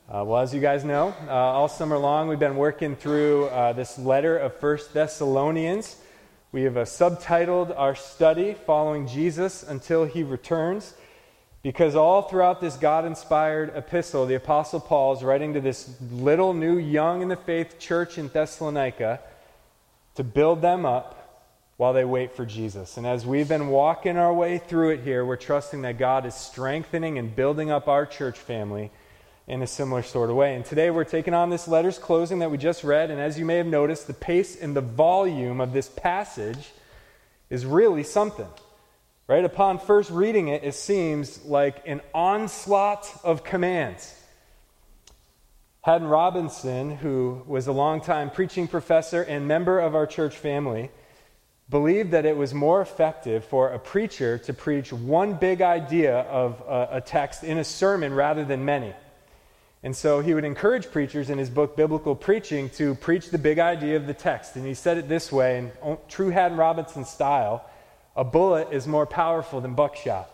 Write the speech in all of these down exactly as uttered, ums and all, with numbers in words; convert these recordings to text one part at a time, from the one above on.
Uh, well, as you guys know, uh, all summer long we've been working through uh, this letter of First Thessalonians. We have uh, subtitled our study, Following Jesus Until He Returns, because all throughout this God-inspired epistle, the Apostle Paul is writing to this little, new, young in the faith church in Thessalonica to build them up while they wait for Jesus. And as we've been walking our way through it here, we're trusting that God is strengthening and building up our church family in a similar sort of way. And today we're taking on this letter's closing that we just read, and as you may have noticed, the pace and the volume of this passage is really something. Right? Upon first reading it, it seems like an onslaught of commands. Haddon Robinson, who was a longtime preaching professor and member of our church family, believed that it was more effective for a preacher to preach one big idea of a, a text in a sermon rather than many. And so he would encourage preachers in his book, Biblical Preaching, to preach the big idea of the text. And he said it this way, in true Haddon Robinson style: a bullet is more powerful than buckshot.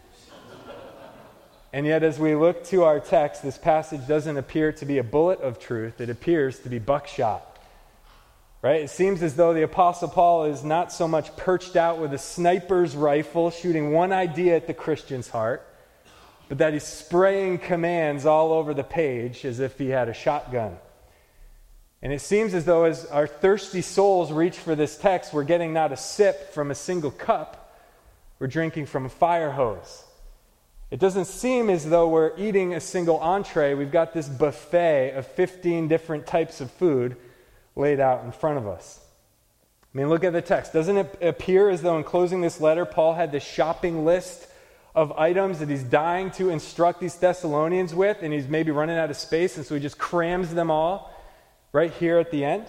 And yet, as we look to our text, this passage doesn't appear to be a bullet of truth. It appears to be buckshot. Right? It seems as though the Apostle Paul is not so much perched out with a sniper's rifle, shooting one idea at the Christian's heart, but that he's spraying commands all over the page as if he had a shotgun. And it seems as though as our thirsty souls reach for this text, we're getting not a sip from a single cup, we're drinking from a fire hose. It doesn't seem as though we're eating a single entree. We've got this buffet of fifteen different types of food laid out in front of us. I mean, look at the text. Doesn't it appear as though in closing this letter, Paul had this shopping list of items that he's dying to instruct these Thessalonians with, and he's maybe running out of space, and so he just crams them all right here at the end?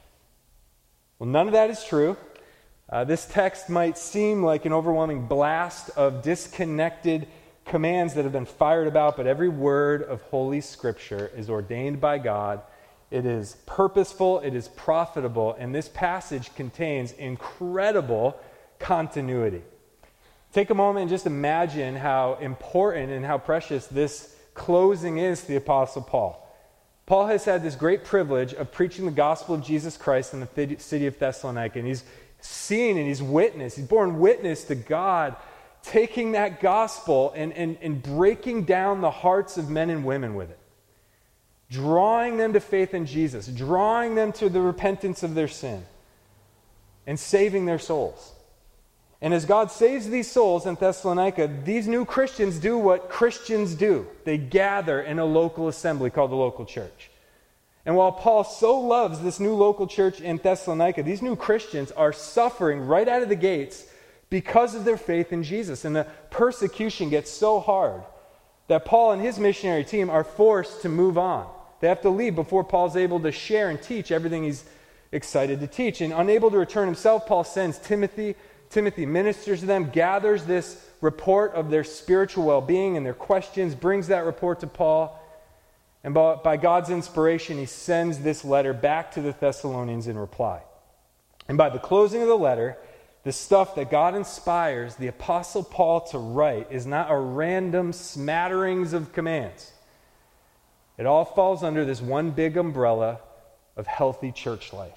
Well, none of that is true. Uh, this text might seem like an overwhelming blast of disconnected commands that have been fired about, but every word of Holy Scripture is ordained by God. It is purposeful, it is profitable, and this passage contains incredible continuity. Take a moment and just imagine how important and how precious this closing is to the Apostle Paul. Paul has had this great privilege of preaching the gospel of Jesus Christ in the city of Thessalonica, and he's seen and he's witnessed, he's borne witness to God taking that gospel and, and, and breaking down the hearts of men and women with it, drawing them to faith in Jesus, drawing them to the repentance of their sin, and saving their souls. And as God saves these souls in Thessalonica, these new Christians do what Christians do. They gather in a local assembly called the local church. And while Paul so loves this new local church in Thessalonica, these new Christians are suffering right out of the gates because of their faith in Jesus. And the persecution gets so hard that Paul and his missionary team are forced to move on. They have to leave before Paul's able to share and teach everything he's excited to teach. And unable to return himself, Paul sends Timothy. Timothy ministers to them, gathers this report of their spiritual well-being and their questions, brings that report to Paul, and by, by God's inspiration, he sends this letter back to the Thessalonians in reply. And by the closing of the letter, the stuff that God inspires the Apostle Paul to write is not a random smatterings of commands. It all falls under this one big umbrella of healthy church life.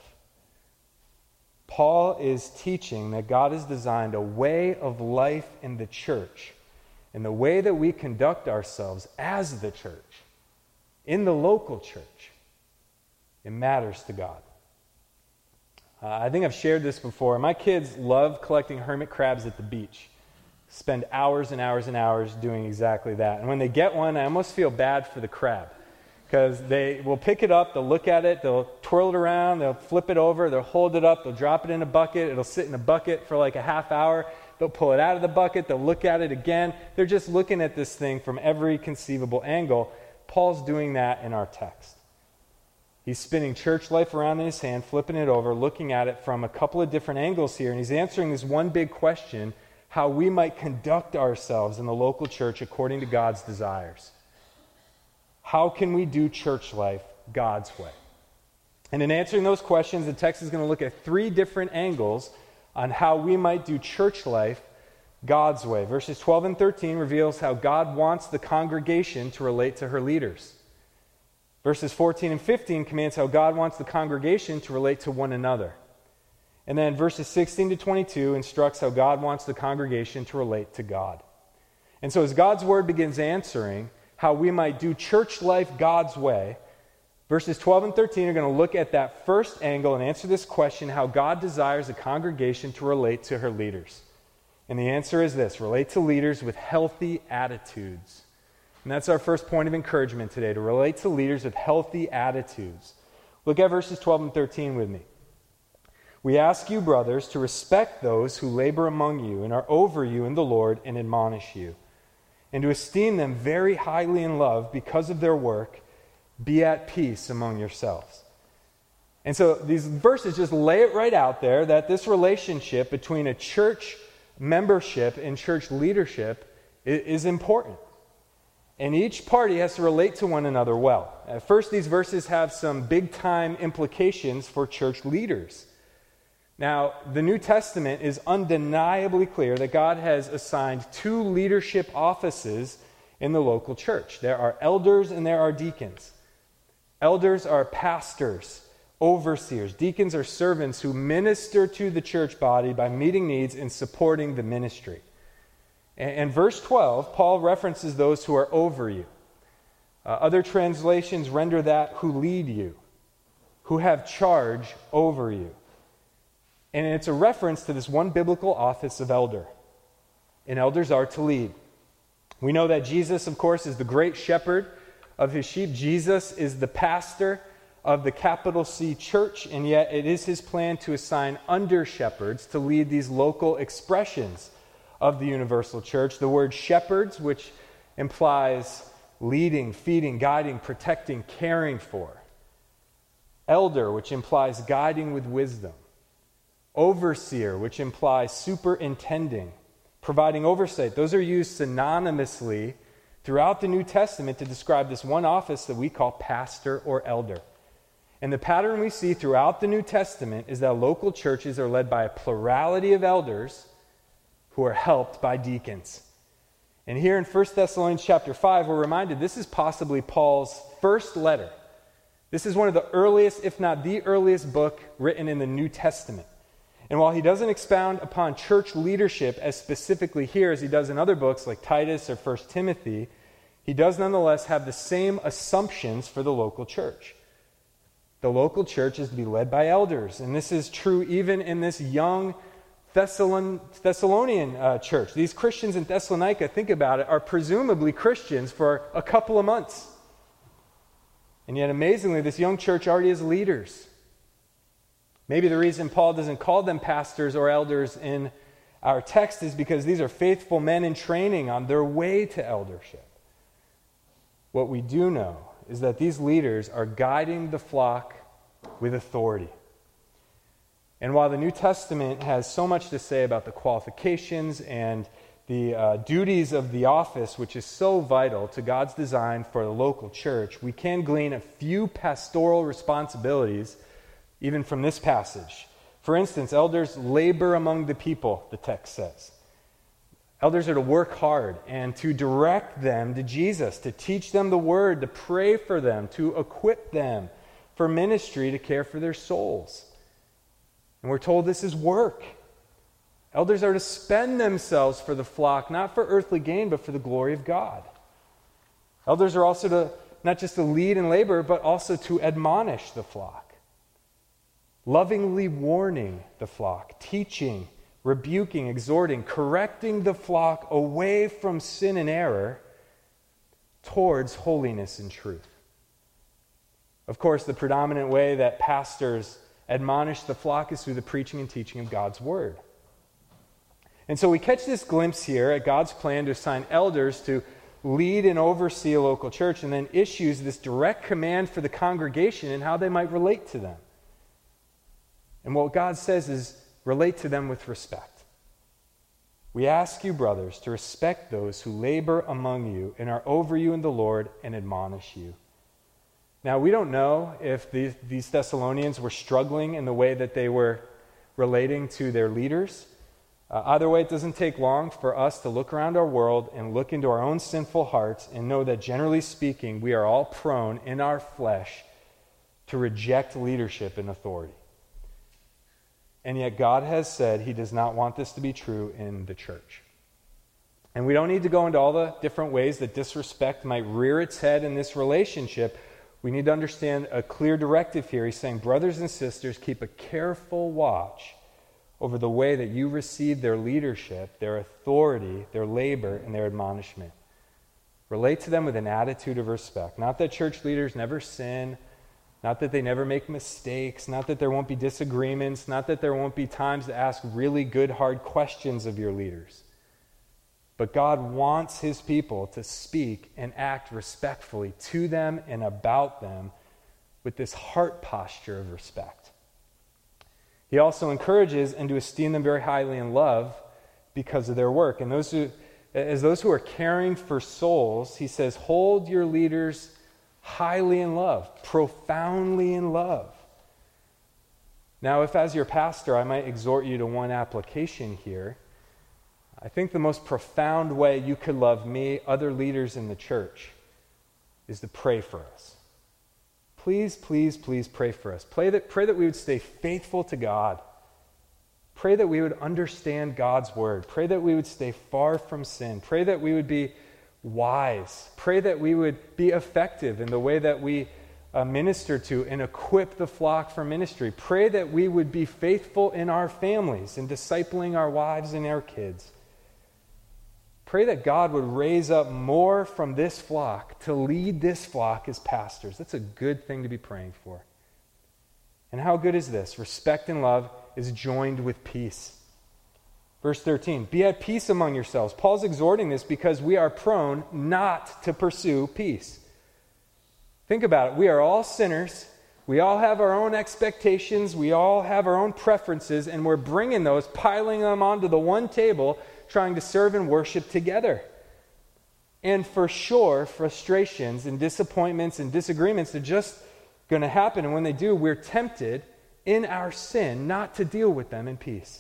Paul is teaching that God has designed a way of life in the church, and the way that we conduct ourselves as the church, in the local church, it matters to God. Uh, I think I've shared this before. My kids love collecting hermit crabs at the beach. Spend hours and hours and hours doing exactly that. And when they get one, I almost feel bad for the crab, because they will pick it up, they'll look at it, they'll twirl it around, they'll flip it over, they'll hold it up, they'll drop it in a bucket, it'll sit in a bucket for like a half hour, they'll pull it out of the bucket, they'll look at it again. They're just looking at this thing from every conceivable angle. Paul's doing that in our text. He's spinning church life around in his hand, flipping it over, looking at it from a couple of different angles here, and he's answering this one big question: how we might conduct ourselves in the local church according to God's desires. How can we do church life God's way? And in answering those questions, the text is going to look at three different angles on how we might do church life God's way. Verses twelve and thirteen reveals how God wants the congregation to relate to her leaders. Verses fourteen and fifteen commands how God wants the congregation to relate to one another. And then verses sixteen to twenty-two instructs how God wants the congregation to relate to God. And so as God's word begins answering how we might do church life God's way, verses twelve and thirteen are going to look at that first angle and answer this question, how God desires a congregation to relate to her leaders. And the answer is this: relate to leaders with healthy attitudes. And that's our first point of encouragement today, to relate to leaders with healthy attitudes. Look at verses twelve and thirteen with me. We ask you, brothers, to respect those who labor among you and are over you in the Lord and admonish you, and to esteem them very highly in love because of their work. Be at peace among yourselves. And so these verses just lay it right out there that this relationship between a church membership and church leadership is important. And each party has to relate to one another well. At first, these verses have some big-time implications for church leaders. Now, the New Testament is undeniably clear that God has assigned two leadership offices in the local church. There are elders and there are deacons. Elders are pastors, overseers. Deacons are servants who minister to the church body by meeting needs and supporting the ministry. And, and verse twelve, Paul references those who are over you. Uh, other translations render that who lead you, who have charge over you. And it's a reference to this one biblical office of elder. And elders are to lead. We know that Jesus, of course, is the great shepherd of his sheep. Jesus is the pastor of the capital C church, and yet it is his plan to assign under-shepherds to lead these local expressions of the universal church. The word shepherds, which implies leading, feeding, guiding, protecting, caring for. Elder, which implies guiding with wisdom. Overseer, which implies superintending, providing oversight. Those are used synonymously throughout the New Testament to describe this one office that we call pastor or elder. And the pattern we see throughout the New Testament is that local churches are led by a plurality of elders who are helped by deacons. And here in First Thessalonians chapter five, we're reminded this is possibly Paul's first letter. This is one of the earliest, if not the earliest book written in the New Testament. And while he doesn't expound upon church leadership as specifically here as he does in other books like Titus or First Timothy, he does nonetheless have the same assumptions for the local church. The local church is to be led by elders, and this is true even in this young Thessalon- Thessalonian uh, church. These Christians in Thessalonica, think about it, are presumably Christians for a couple of months. And yet amazingly, this young church already has leaders. Maybe the reason Paul doesn't call them pastors or elders in our text is because these are faithful men in training on their way to eldership. What we do know is that these leaders are guiding the flock with authority. And while the New Testament has so much to say about the qualifications and the uh, duties of the office, which is so vital to God's design for the local church, we can glean a few pastoral responsibilities even from this passage. For instance, elders labor among the people, the text says. Elders are to work hard and to direct them to Jesus, to teach them the word, to pray for them, to equip them for ministry, to care for their souls. And we're told this is work. Elders are to spend themselves for the flock, not for earthly gain, but for the glory of God. Elders are also to not just to lead and labor, but also to admonish the flock. Lovingly warning the flock, teaching, rebuking, exhorting, correcting the flock away from sin and error towards holiness and truth. Of course, the predominant way that pastors admonish the flock is through the preaching and teaching of God's word. And so we catch this glimpse here at God's plan to assign elders to lead and oversee a local church, and then issues this direct command for the congregation and how they might relate to them. And what God says is, relate to them with respect. We ask you, brothers, to respect those who labor among you and are over you in the Lord and admonish you. Now, we don't know if these, these Thessalonians were struggling in the way that they were relating to their leaders. Uh, either way, it doesn't take long for us to look around our world and look into our own sinful hearts and know that, generally speaking, we are all prone in our flesh to reject leadership and authority. And yet God has said he does not want this to be true in the church. And we don't need to go into all the different ways that disrespect might rear its head in this relationship. We need to understand a clear directive here. He's saying, brothers and sisters, keep a careful watch over the way that you receive their leadership, their authority, their labor, and their admonishment. Relate to them with an attitude of respect. Not that church leaders never sin, not that they never make mistakes, not that there won't be disagreements, not that there won't be times to ask really good, hard questions of your leaders. But God wants his people to speak and act respectfully to them and about them with this heart posture of respect. He also encourages and to esteem them very highly in love because of their work. And those who, as those who are caring for souls, he says, hold your leaders highly in love, profoundly in love. Now, if as your pastor I might exhort you to one application here, I think the most profound way you could love me, other leaders in the church, is to pray for us. Please, please, please pray for us. Pray that, pray that we would stay faithful to God. Pray that we would understand God's word. Pray that we would stay far from sin. Pray that we would be wise. Pray that we would be effective in the way that we uh, minister to and equip the flock for ministry. Pray that we would be faithful in our families and discipling our wives and our kids. Pray that God would raise up more from this flock to lead this flock as pastors. That's a good thing to be praying for. And how good is this? Respect and love is joined with peace. Verse thirteen, be at peace among yourselves. Paul's exhorting this because we are prone not to pursue peace. Think about it. We are all sinners. We all have our own expectations. We all have our own preferences, and we're bringing those, piling them onto the one table, trying to serve and worship together. And for sure, frustrations and disappointments and disagreements are just going to happen. And when they do, we're tempted in our sin not to deal with them in peace.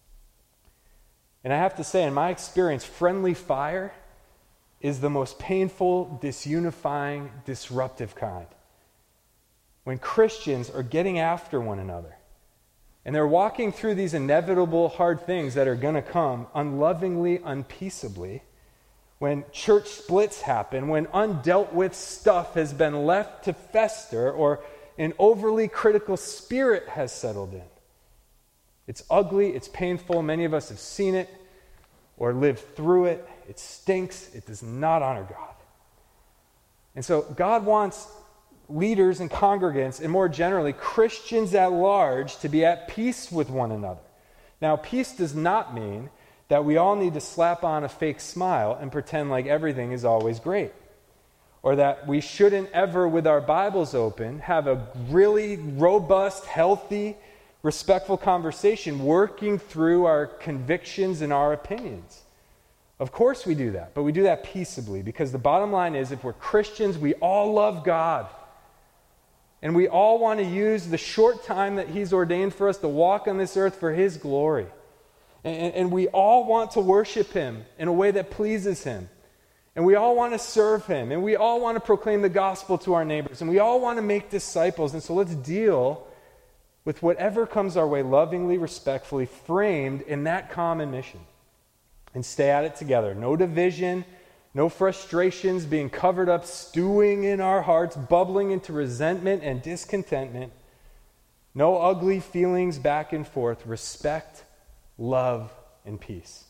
And I have to say, in my experience, friendly fire is the most painful, disunifying, disruptive kind. When Christians are getting after one another, and they're walking through these inevitable hard things that are going to come unlovingly, unpeaceably, when church splits happen, when undealt with stuff has been left to fester, or an overly critical spirit has settled in. It's ugly, it's painful, many of us have seen it or lived through it. It stinks, it does not honor God. And so God wants leaders and congregants, and more generally, Christians at large, to be at peace with one another. Now, peace does not mean that we all need to slap on a fake smile and pretend like everything is always great. Or that we shouldn't ever, with our Bibles open, have a really robust, healthy, respectful conversation working through our convictions and our opinions. Of course we do that, but we do that peaceably, because the bottom line is, if we're Christians, we all love God. And we all want to use the short time that he's ordained for us to walk on this earth for his glory. And, and we all want to worship him in a way that pleases him. And we all want to serve him. And we all want to proclaim the gospel to our neighbors. And we all want to make disciples. And so let's deal with whatever comes our way lovingly, respectfully, framed in that common mission. And stay at it together. No division, no frustrations being covered up, stewing in our hearts, bubbling into resentment and discontentment. No ugly feelings back and forth. Respect, love, and peace.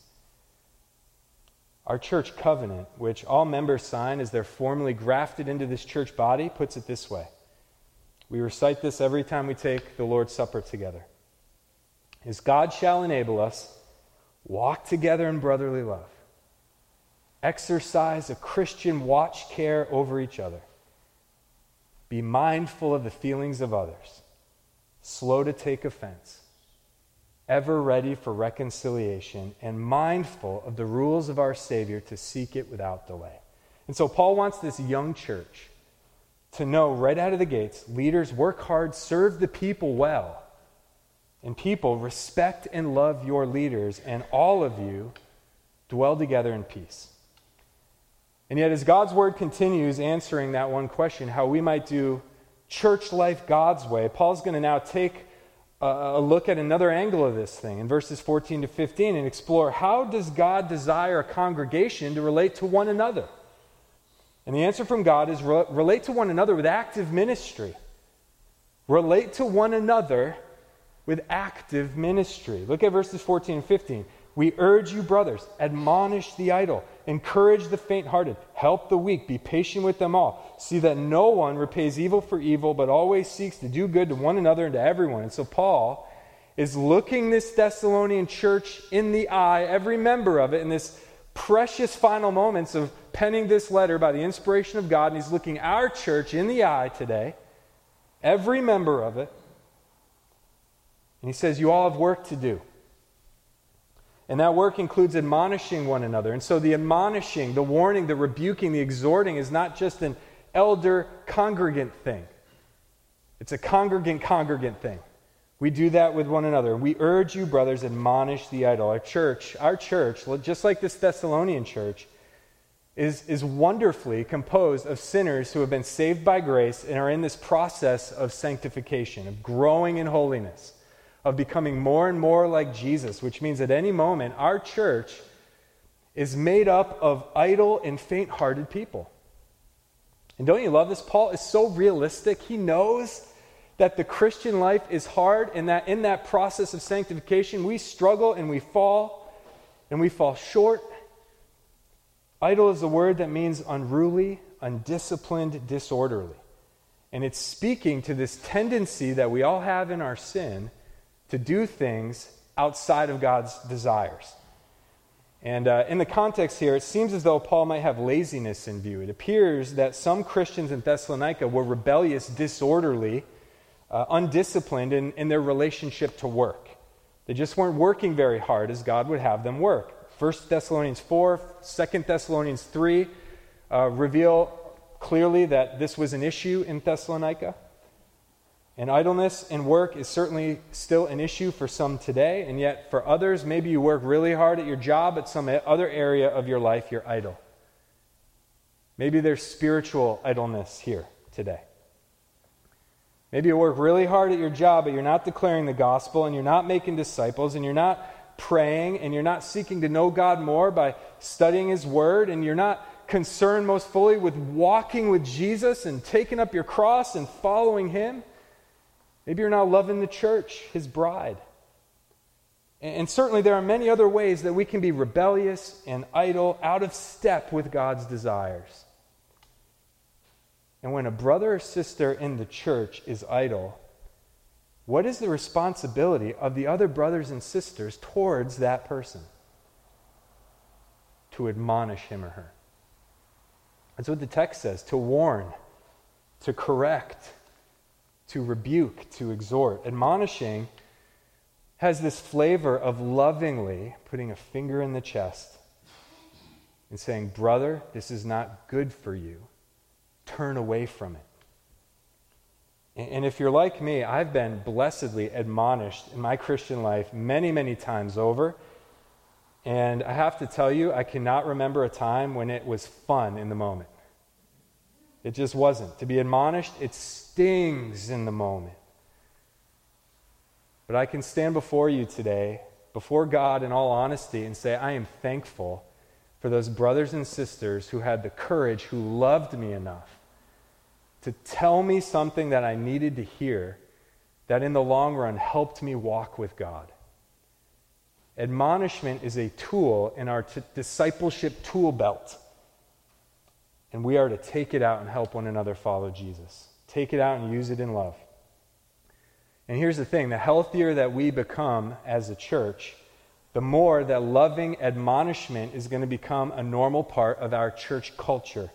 Our church covenant, which all members sign as they're formally grafted into this church body, puts it this way. We recite this every time we take the Lord's Supper together. As God shall enable us, walk together in brotherly love. Exercise a Christian watch care over each other. Be mindful of the feelings of others. Slow to take offense. Ever ready for reconciliation, and mindful of the rules of our Savior to seek it without delay. And so Paul wants this young church to know right out of the gates, leaders, work hard, serve the people well. and people, respect and love your leaders, and all of you dwell together in peace. And yet, as God's word continues answering that one question, how we might do church life God's way, Paul's going to now take a, a look at another angle of this thing in verses fourteen to fifteen and explore, how does God desire a congregation to relate to one another? And the answer from God is re- relate to one another with active ministry. Relate to one another with active ministry. Look at verses fourteen and fifteen. We urge you, brothers, admonish the idle, encourage the faint-hearted, help the weak, be patient with them all. See that no one repays evil for evil, but always seeks to do good to one another and to everyone. And so Paul is looking this Thessalonian church in the eye, every member of it, in this precious final moments of penning this letter by the inspiration of God, and he's looking our church in the eye today, every member of it, and he says, you all have work to do. And that work includes admonishing one another. And so the admonishing, the warning, the rebuking, the exhorting is not just an elder congregant thing. It's a congregant congregant thing. We do that with one another. We urge you, brothers, admonish the idle. Our church, our church, just like this Thessalonian church, is, is wonderfully composed of sinners who have been saved by grace and are in this process of sanctification, of growing in holiness, of becoming more and more like Jesus, which means at any moment our church is made up of idle and faint-hearted people. And don't you love this? Paul is so realistic. He knows that the Christian life is hard, and that in that process of sanctification we struggle and we fall and we fall short. Idle is a word that means unruly, undisciplined, disorderly. And it's speaking to this tendency that we all have in our sin to do things outside of God's desires. And uh, in the context here, it seems as though Paul might have laziness in view. It appears that some Christians in Thessalonica were rebellious, disorderly, uh, undisciplined in, in their relationship to work. They just weren't working very hard as God would have them work. First Thessalonians four, Second Thessalonians three uh, reveal clearly that this was an issue in Thessalonica. And idleness in work is certainly still an issue for some today, and yet for others, maybe you work really hard at your job, but some other area of your life you're idle. Maybe there's spiritual idleness here today. Maybe you work really hard at your job, but you're not declaring the gospel, and you're not making disciples, and you're not praying, and you're not seeking to know God more by studying His Word, and you're not concerned most fully with walking with Jesus and taking up your cross and following Him. Maybe you're not loving the church, His bride. And certainly there are many other ways that we can be rebellious and idle, out of step with God's desires. And when a brother or sister in the church is idle, what is the responsibility of the other brothers and sisters towards that person? To admonish him or her. That's what the text says, to warn, to correct, to rebuke, to exhort. Admonishing has this flavor of lovingly putting a finger in the chest and saying, brother, this is not good for you. Turn away from it. And if you're like me, I've been blessedly admonished in my Christian life many, many times over. And I have to tell you, I cannot remember a time when it was fun in the moment. It just wasn't. To be admonished, it stings in the moment. But I can stand before you today, before God in all honesty, and say, I am thankful for those brothers and sisters who had the courage, who loved me enough to tell me something that I needed to hear that in the long run helped me walk with God. Admonishment is a tool in our t- discipleship tool belt. And we are to take it out and help one another follow Jesus. Take it out and use it in love. And here's the thing, the healthier that we become as a church, the more that loving admonishment is going to become a normal part of our church culture,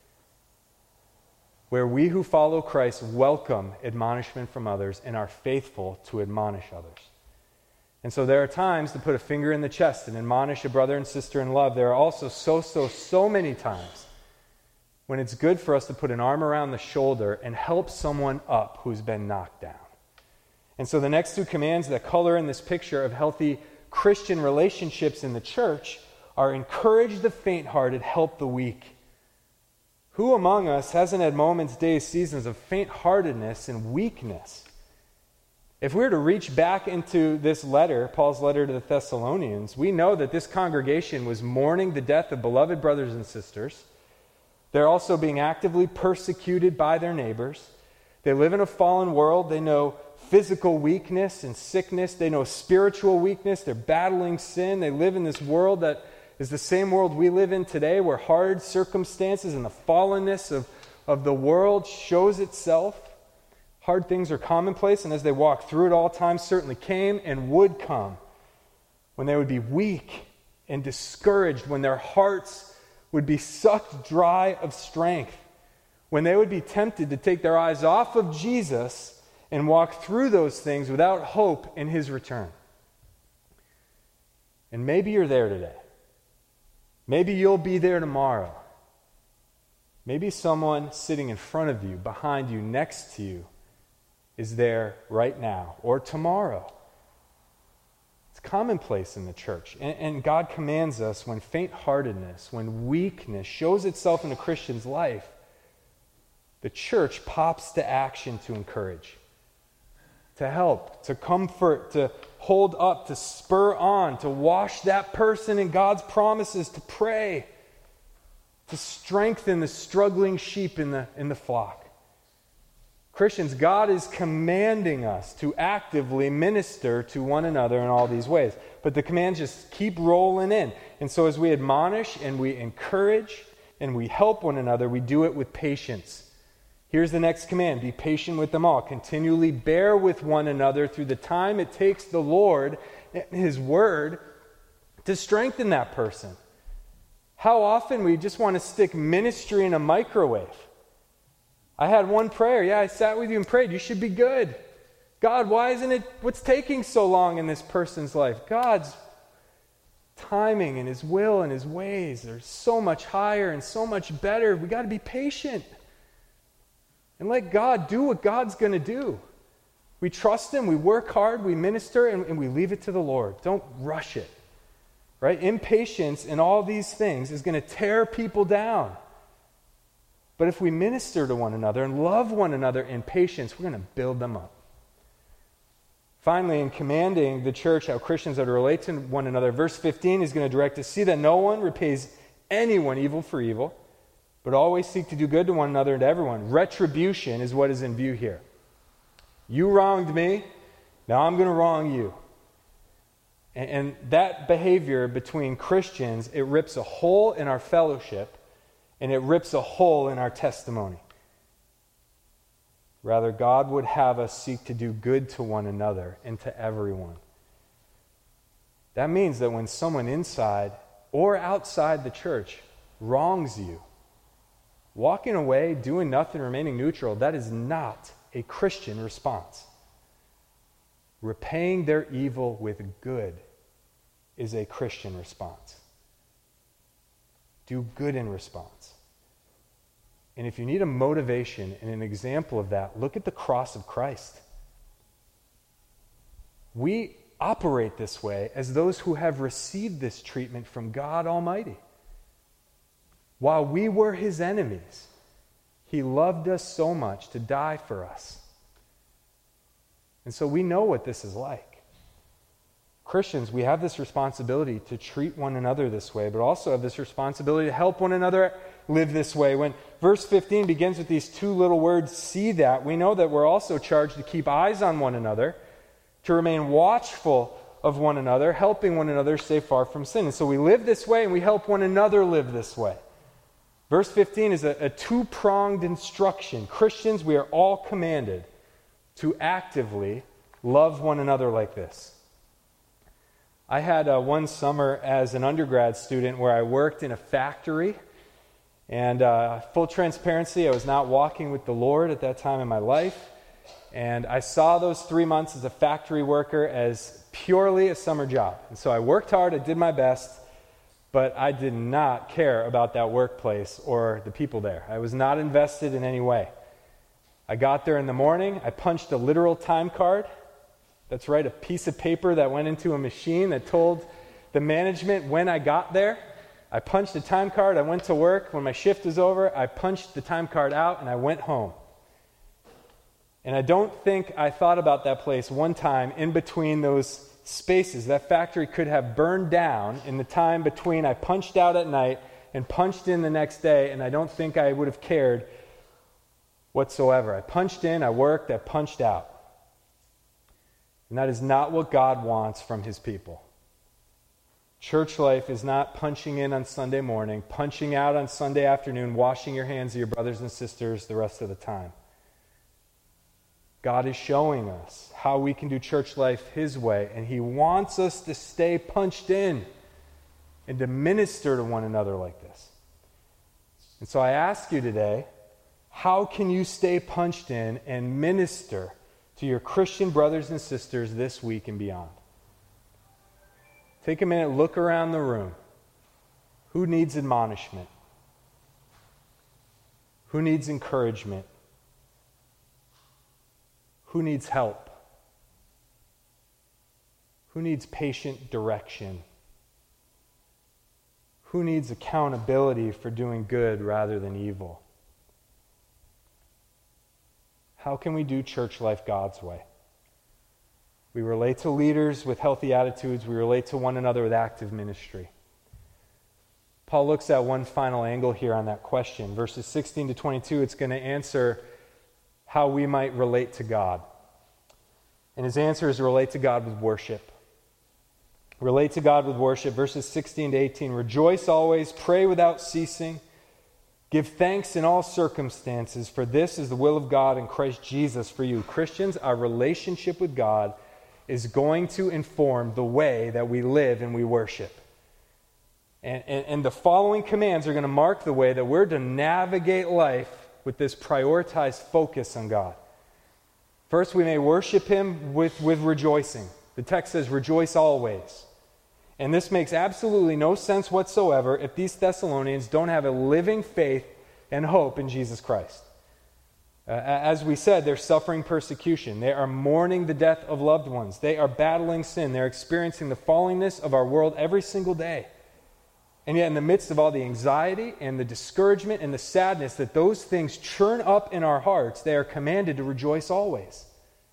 where we who follow Christ welcome admonishment from others and are faithful to admonish others. And so there are times to put a finger in the chest and admonish a brother and sister in love. There are also so, so, so many times when it's good for us to put an arm around the shoulder and help someone up who's been knocked down. And so the next two commands that color in this picture of healthy Christian relationships in the church are encourage the faint-hearted, help the weak. Who among us hasn't had moments, days, seasons of faint-heartedness and weakness? If we were to reach back into this letter, Paul's letter to the Thessalonians, we know that this congregation was mourning the death of beloved brothers and sisters. They're also being actively persecuted by their neighbors. They live in a fallen world. They know physical weakness and sickness. They know spiritual weakness. They're battling sin. They live in this world that is the same world we live in today, where hard circumstances and the fallenness of, of the world shows itself. Hard things are commonplace, and as they walk through it, all times certainly came and would come when they would be weak and discouraged, when their hearts would be sucked dry of strength, when they would be tempted to take their eyes off of Jesus and walk through those things without hope in his return. And maybe you're there today. Maybe you'll be there tomorrow. Maybe someone sitting in front of you, behind you, next to you, is there right now or tomorrow. It's commonplace in the church. And, and God commands us, when faint-heartedness, when weakness shows itself in a Christian's life, the church pops to action to encourage, to help, to comfort, to hold up, to spur on, to wash that person in God's promises, to pray, to strengthen the struggling sheep in the, in the flock. Christians, God is commanding us to actively minister to one another in all these ways. But the commands just keep rolling in. And so as we admonish and we encourage and we help one another, we do it with patience. Here's the next command: be patient with them all. Continually bear with one another through the time it takes the Lord and his word to strengthen that person. How often we just want to stick ministry in a microwave. I had one prayer. Yeah, I sat with you and prayed. You should be good. God, why isn't it, what's taking so long in this person's life? God's timing and his will and his ways are so much higher and so much better. We got to be patient and let God do what God's going to do. We trust him, we work hard, we minister, and, and we leave it to the Lord. Don't rush it. Right? Impatience in all these things is going to tear people down. But if we minister to one another and love one another in patience, we're going to build them up. Finally, in commanding the church how Christians are to relate to one another, verse fifteen is going to direct us, see that no one repays anyone evil for evil, but always seek to do good to one another and to everyone. Retribution is what is in view here. You wronged me, now I'm going to wrong you. And, and that behavior between Christians, it rips a hole in our fellowship, and it rips a hole in our testimony. Rather, God would have us seek to do good to one another and to everyone. That means that when someone inside or outside the church wrongs you, walking away, doing nothing, remaining neutral, that is not a Christian response. Repaying their evil with good is a Christian response. Do good in response. And if you need a motivation and an example of that, look at the cross of Christ. We operate this way as those who have received this treatment from God Almighty. While we were his enemies, he loved us so much to die for us. And so we know what this is like. Christians, we have this responsibility to treat one another this way, but also have this responsibility to help one another live this way. When verse fifteen begins with these two little words, see that, we know that we're also charged to keep eyes on one another, to remain watchful of one another, helping one another stay far from sin. And so we live this way and we help one another live this way. Verse fifteen is a, a two-pronged instruction. Christians, we are all commanded to actively love one another like this. I had uh, one summer as an undergrad student where I worked in a factory, and uh, full transparency, I was not walking with the Lord at that time in my life, and I saw those three months as a factory worker as purely a summer job. And so I worked hard, I did my best, but I did not care about that workplace or the people there. I was not invested in any way. I got there in the morning, I punched a literal time card, That's right, a piece of paper that went into a machine that told the management when I got there. I punched a time card, I went to work. When my shift was over, I punched the time card out and I went home. And I don't think I thought about that place one time in between those spaces. That factory could have burned down in the time between I punched out at night and punched in the next day, and I don't think I would have cared whatsoever. I punched in, I worked, I punched out. And that is not what God wants from his people. Church life is not punching in on Sunday morning, punching out on Sunday afternoon, washing your hands of your brothers and sisters the rest of the time. God is showing us how we can do church life his way, and he wants us to stay punched in and to minister to one another like this. And so I ask you today, how can you stay punched in and minister to your Christian brothers and sisters this week and beyond? Take a minute, look around the room. Who needs admonishment? Who needs encouragement? Who needs help? Who needs patient direction? Who needs accountability for doing good rather than evil? How can we do church life God's way? We relate to leaders with healthy attitudes. We relate to one another with active ministry. Paul looks at one final angle here on that question. Verses sixteen to twenty-two, it's going to answer how we might relate to God. And his answer is to relate to God with worship. Relate to God with worship. Verses sixteen to eighteen, rejoice always, pray without ceasing. Give thanks in all circumstances, for this is the will of God in Christ Jesus for you. Christians, our relationship with God is going to inform the way that we live and we worship. And, and, and the following commands are going to mark the way that we're to navigate life with this prioritized focus on God. First, we may worship him with, with rejoicing. The text says, rejoice always. And this makes absolutely no sense whatsoever if these Thessalonians don't have a living faith and hope in Jesus Christ. Uh, as we said, they're suffering persecution. They are mourning the death of loved ones. They are battling sin. They're experiencing the fallenness of our world every single day. And yet in the midst of all the anxiety and the discouragement and the sadness that those things churn up in our hearts, they are commanded to rejoice always.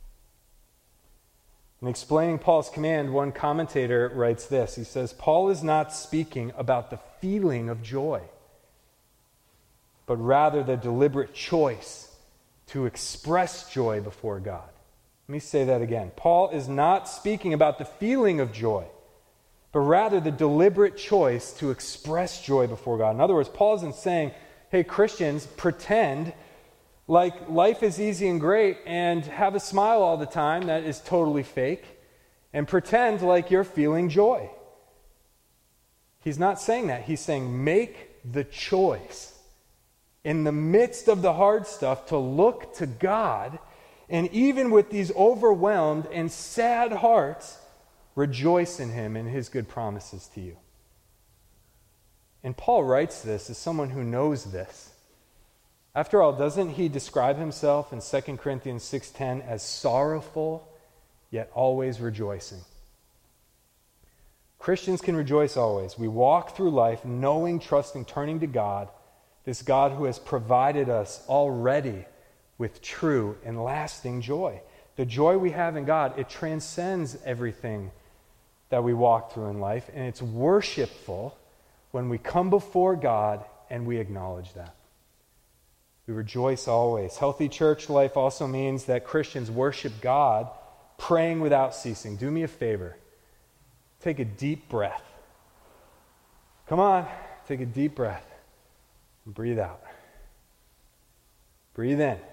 In explaining Paul's command, one commentator writes this. He says, Paul is not speaking about the feeling of joy, but rather the deliberate choice to express joy before God. Let me say that again. Paul is not speaking about the feeling of joy, but rather the deliberate choice to express joy before God. In other words, Paul isn't saying, hey, Christians, pretend like life is easy and great and have a smile all the time that is totally fake, and pretend like you're feeling joy. He's not saying that. He's saying make the choice in the midst of the hard stuff to look to God, and even with these overwhelmed and sad hearts, rejoice in him and his good promises to you. And Paul writes this as someone who knows this. After all, doesn't he describe himself in Second Corinthians six ten as sorrowful, yet always rejoicing? Christians can rejoice always. We walk through life knowing, trusting, turning to God, this God who has provided us already with true and lasting joy. The joy we have in God, it transcends everything that we walk through in life, and it's worshipful when we come before God and we acknowledge that. We rejoice always. Healthy church life also means that Christians worship God, praying without ceasing. Do me a favor. Take a deep breath. Come on, take a deep breath. And breathe out. Breathe in.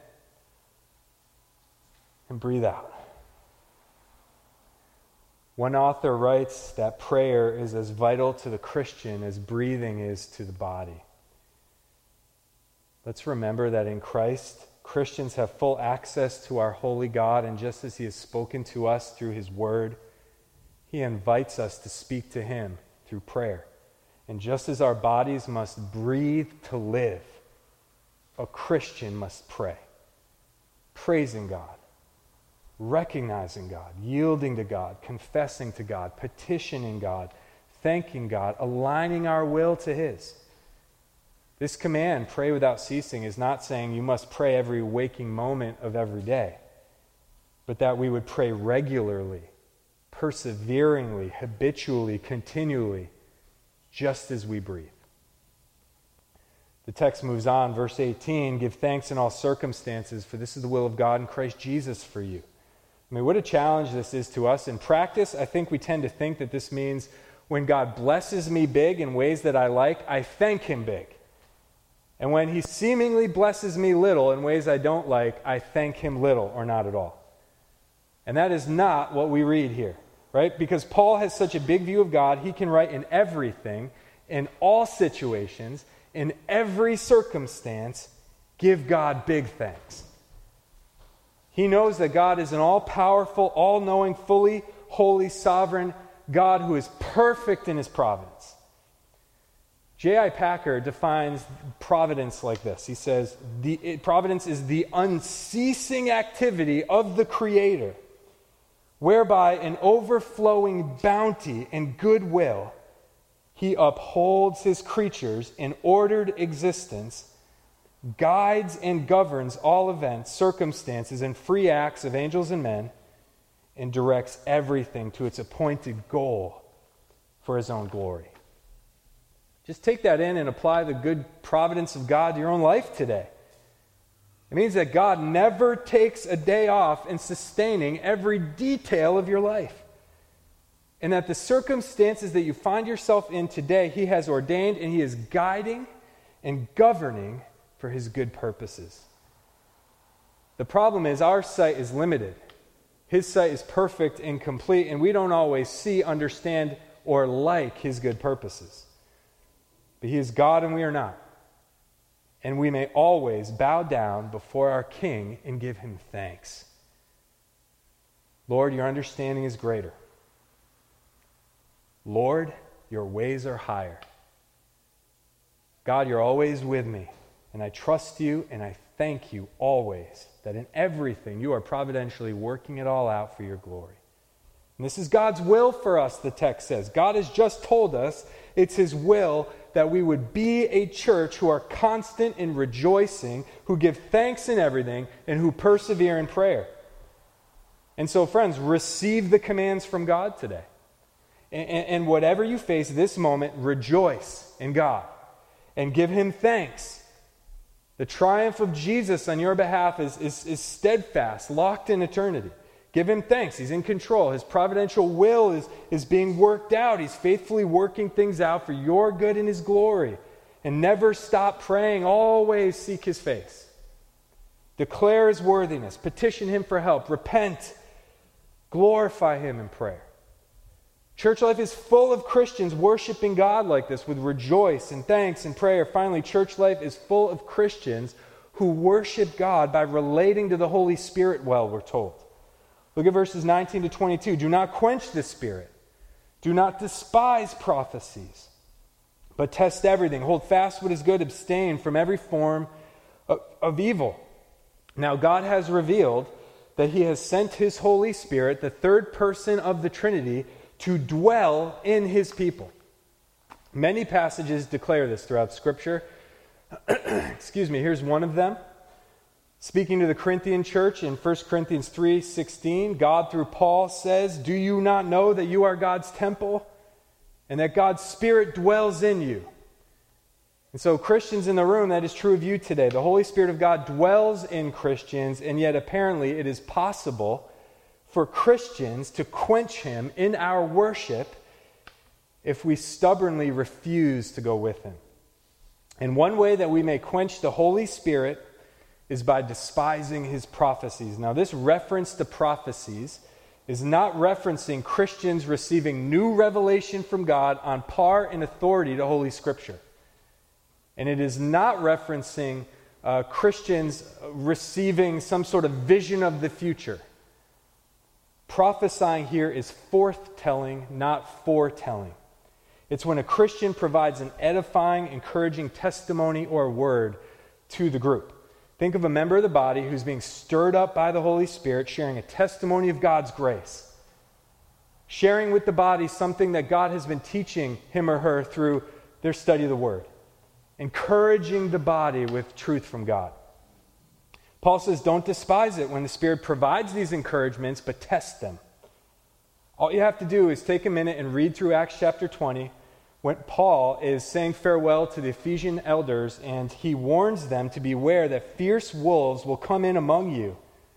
And breathe out. One author writes that prayer is as vital to the Christian as breathing is to the body. Let's remember that in Christ, Christians have full access to our holy God, and just as he has spoken to us through his word, he invites us to speak to him through prayer. And just as our bodies must breathe to live, a Christian must pray, praising God, recognizing God, yielding to God, confessing to God, petitioning God, thanking God, aligning our will to His. This command, pray without ceasing, is not saying you must pray every waking moment of every day, but that we would pray regularly, perseveringly, habitually, continually, just as we breathe. The text moves on, verse eighteen, give thanks in all circumstances, for this is the will of God in Christ Jesus for you. I mean, what a challenge this is to us. In practice, I think we tend to think that this means when God blesses me big in ways that I like, I thank Him big. And when He seemingly blesses me little in ways I don't like, I thank Him little or not at all. And that is not what we read here, right? Because Paul has such a big view of God, he can write in everything, in all situations, in every circumstance, give God big thanks. He knows that God is an all-powerful, all-knowing, fully holy, sovereign God who is perfect in His providence. J I Packer defines providence like this. He says, the, it, providence is the unceasing activity of the Creator, whereby in overflowing bounty and goodwill, He upholds His creatures in ordered existence, guides and governs all events, circumstances, and free acts of angels and men, and directs everything to its appointed goal for His own glory. Just take that in and apply the good providence of God to your own life today. It means that God never takes a day off in sustaining every detail of your life. And that the circumstances that you find yourself in today, He has ordained and He is guiding and governing for His good purposes. The problem is our sight is limited. His sight is perfect and complete, and we don't always see, understand, or like His good purposes. But He is God and we are not. And we may always bow down before our King and give Him thanks. Lord, your understanding is greater. Lord, your ways are higher. God, you're always with me, and I trust you and I thank you always that in everything you are providentially working it all out for your glory. And this is God's will for us, the text says. God has just told us it's His will that we would be a church who are constant in rejoicing, who give thanks in everything, and who persevere in prayer. And so, friends, receive the commands from God today. And, and whatever you face this moment, rejoice in God and give Him thanks. The triumph of Jesus on your behalf is, is, is steadfast, locked in eternity. Give Him thanks. He's in control. His providential will is, is being worked out. He's faithfully working things out for your good and His glory. And never stop praying. Always seek His face. Declare His worthiness. Petition Him for help. Repent. Glorify Him in prayer. Church life is full of Christians worshiping God like this with rejoice and thanks and prayer. Finally, church life is full of Christians who worship God by relating to the Holy Spirit well, we're told. Look at verses nineteen to twenty-two. Do not quench the Spirit. Do not despise prophecies, but test everything. Hold fast what is good. Abstain from every form of, of evil. Now, God has revealed that He has sent His Holy Spirit, the third person of the Trinity, to dwell in His people. Many passages declare this throughout Scripture. Excuse me, here's one of them. Speaking to the Corinthian church in First Corinthians three sixteen, God through Paul says, do you not know that you are God's temple and that God's Spirit dwells in you? And so Christians in the room, that is true of you today. The Holy Spirit of God dwells in Christians, and yet apparently it is possible for Christians to quench Him in our worship if we stubbornly refuse to go with Him. And one way that we may quench the Holy Spirit is by despising His prophecies. Now, this reference to prophecies is not referencing Christians receiving new revelation from God on par in authority to Holy Scripture. And it is not referencing uh, Christians receiving some sort of vision of the future. Prophesying here is forthtelling, not foretelling. It's when a Christian provides an edifying, encouraging testimony or word to the group. Think of a member of the body who's being stirred up by the Holy Spirit, sharing a testimony of God's grace, sharing with the body something that God has been teaching him or her through their study of the Word, encouraging the body with truth from God. Paul says, don't despise it when the Spirit provides these encouragements, but test them. All you have to do is take a minute and read through Acts chapter twenty, when Paul is saying farewell to the Ephesian elders, and he warns them to beware that fierce wolves will come in among you.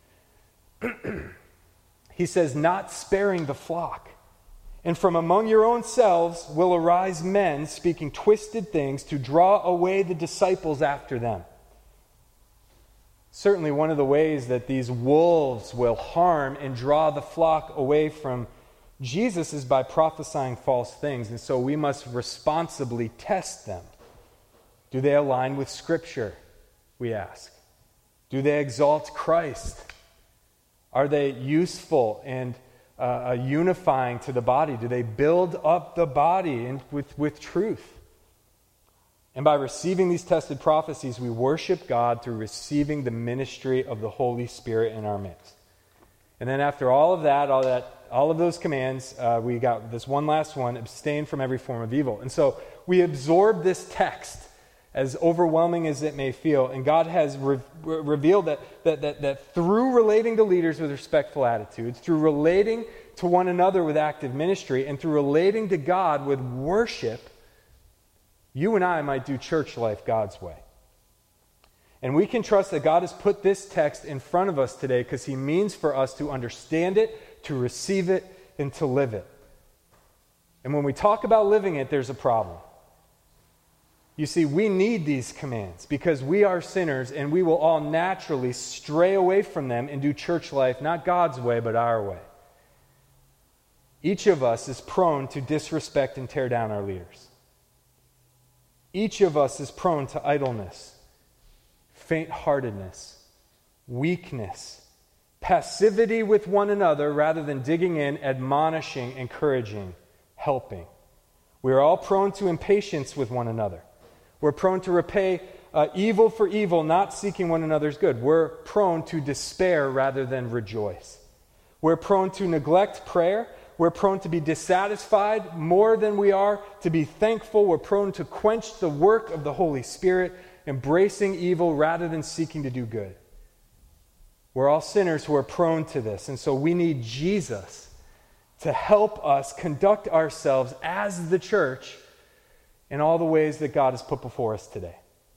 He says, not sparing the flock. And from among your own selves will arise men speaking twisted things to draw away the disciples after them. Certainly one of the ways that these wolves will harm and draw the flock away from Jesus is by prophesying false things, and so we must responsibly test them. Do they align with Scripture, we ask? Do they exalt Christ? Are they useful and uh, unifying to the body? Do they build up the body in, with, with truth? And by receiving these tested prophecies, we worship God through receiving the ministry of the Holy Spirit in our midst. And then after all of that, all that, all of those commands, uh, we got this one last one: abstain from every form of evil. And so we absorb this text, as overwhelming as it may feel, and God has re- re- revealed that, that, that, that through relating to leaders with respectful attitudes, through relating to one another with active ministry, and through relating to God with worship, you and I might do church life God's way. And we can trust that God has put this text in front of us today because he means for us to understand it, to receive it, and to live it. And when we talk about living it, there's a problem. You see, we need these commands because we are sinners and we will all naturally stray away from them and do church life not God's way, but our way. Each of us is prone to disrespect and tear down our leaders. Each of us is prone to idleness, faint-heartedness, weakness, passivity with one another rather than digging in, admonishing, encouraging, helping. We are all prone to impatience with one another. We're prone to repay uh, evil for evil, not seeking one another's good. We're prone to despair rather than rejoice. We're prone to neglect prayer. We're prone to be dissatisfied more than we are to be thankful. We're prone to quench the work of the Holy Spirit, embracing evil rather than seeking to do good. We're all sinners who are prone to this, and so we need Jesus to help us conduct ourselves as the church in all the ways that God has put before us today.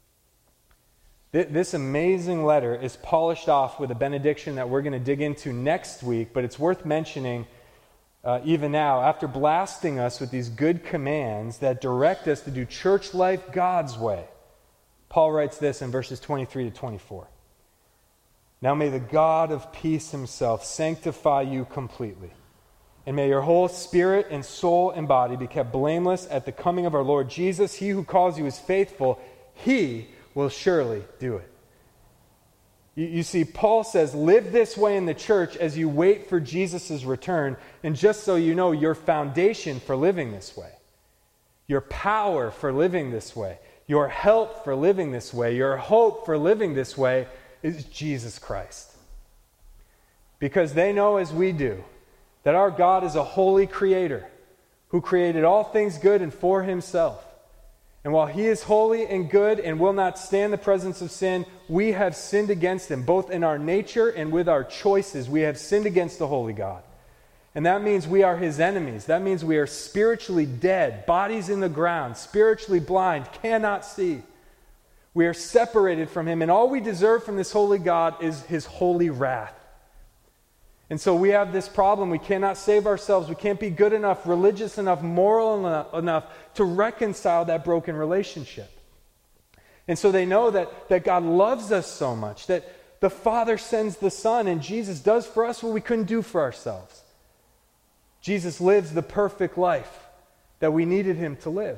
This amazing letter is polished off with a benediction that we're going to dig into next week, but it's worth mentioning uh, even now, after blasting us with these good commands that direct us to do church life God's way. Paul writes this in verses twenty-three to twenty-four. Now may the God of peace himself sanctify you completely, and may your whole spirit and soul and body be kept blameless at the coming of our Lord Jesus. He who calls you is faithful. He will surely do it. You, you see, Paul says, live this way in the church as you wait for Jesus' return. And just so you know, your foundation for living this way, your power for living this way, your help for living this way, your hope for living this way is Jesus Christ. Because they know, as we do, that our God is a holy creator who created all things good and for himself. And while he is holy and good and will not stand the presence of sin, we have sinned against him, both in our nature and with our choices. We have sinned against the holy God. And that means we are his enemies. That means we are spiritually dead, bodies in the ground, spiritually blind, cannot see. We are separated from him, and all we deserve from this holy God is his holy wrath. And so we have this problem. We cannot save ourselves. We can't be good enough, religious enough, moral enough to reconcile that broken relationship. And so they know that, that God loves us so much, that the Father sends the Son, and Jesus does for us what we couldn't do for ourselves. Jesus lives the perfect life that we needed him to live.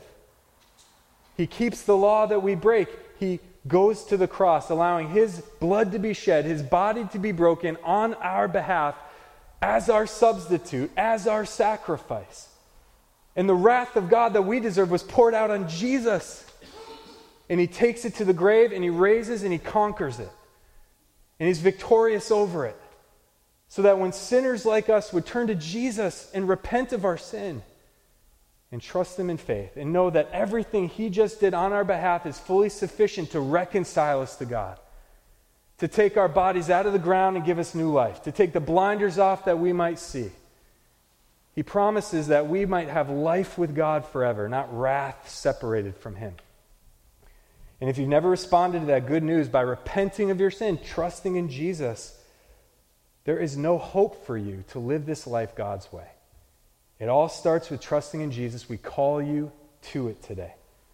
He keeps the law that we break. He goes to the cross, allowing his blood to be shed, his body to be broken on our behalf as our substitute, as our sacrifice. And the wrath of God that we deserve was poured out on Jesus. And he takes it to the grave, and he raises and he conquers it. And he's victorious over it. So that when sinners like us would turn to Jesus and repent of our sin and trust him in faith and know that everything he just did on our behalf is fully sufficient to reconcile us to God, to take our bodies out of the ground and give us new life, to take the blinders off that we might see. He promises that we might have life with God forever, not wrath separated from him. And if you've never responded to that good news by repenting of your sin, trusting in Jesus, there is no hope for you to live this life God's way. It all starts with trusting in Jesus. We call you to it today.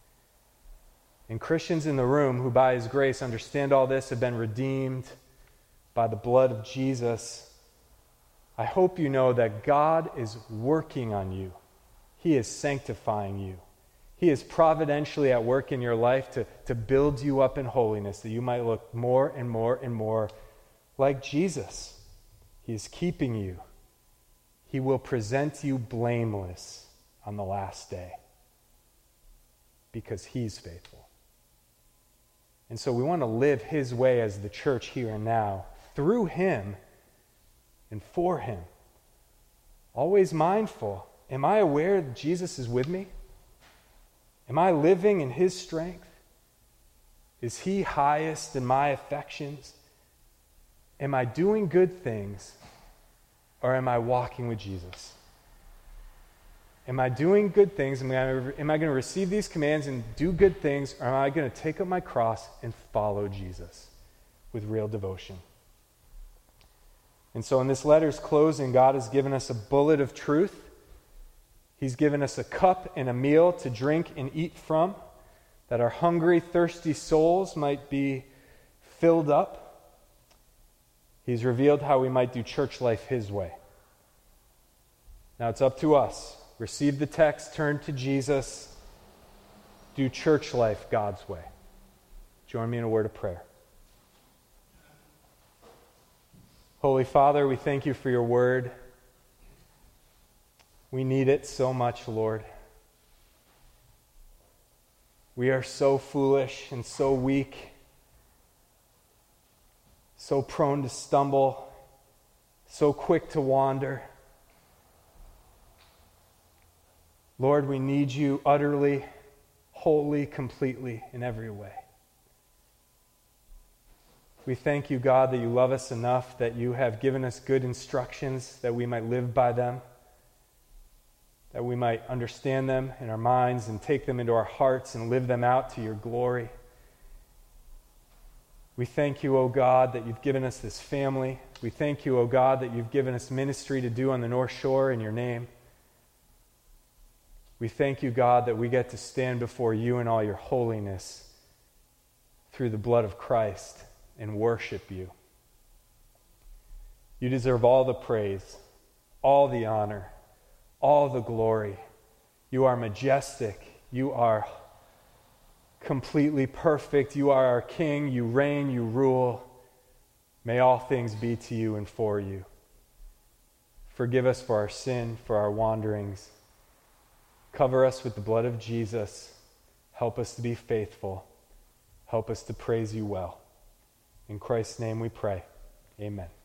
And Christians in the room who by his grace understand all this, have been redeemed by the blood of Jesus, I hope you know that God is working on you. He is sanctifying you. He is providentially at work in your life to, to build you up in holiness, that you might look more and more and more like Jesus. He is keeping you. He will present you blameless on the last day because he's faithful. And so we want to live his way as the church here and now, through him and for him. Always mindful, am I aware that Jesus is with me? Am I living in his strength? Is he highest in my affections? Am I doing good things, or am I walking with Jesus? Am I doing good things? Am I, am I going to receive these commands and do good things, or am I going to take up my cross and follow Jesus with real devotion? And so in this letter's closing, God has given us a bullet of truth. He's given us a cup and a meal to drink and eat from, that our hungry, thirsty souls might be filled up. He's revealed how we might do church life his way. Now it's up to us. Receive the text, turn to Jesus, do church life God's way. Join me in a word of prayer. Holy Father, we thank you for your word. We need it so much, Lord. We are so foolish and so weak, so prone to stumble, so quick to wander. Lord, we need you utterly, wholly, completely, in every way. We thank you, God, that you love us enough, that you have given us good instructions, that we might live by them, that we might understand them in our minds and take them into our hearts and live them out to your glory. We thank you, O God, that you've given us this family. We thank you, O God, that you've given us ministry to do on the North Shore in your name. We thank you, God, that we get to stand before you in all your holiness through the blood of Christ and worship you. You deserve all the praise, all the honor, all the glory. You are majestic. You are completely perfect. You are our King. You reign. You rule. May all things be to you and for you. Forgive us for our sin, for our wanderings. Cover us with the blood of Jesus. Help us to be faithful. Help us to praise you well. In Christ's name we pray. Amen.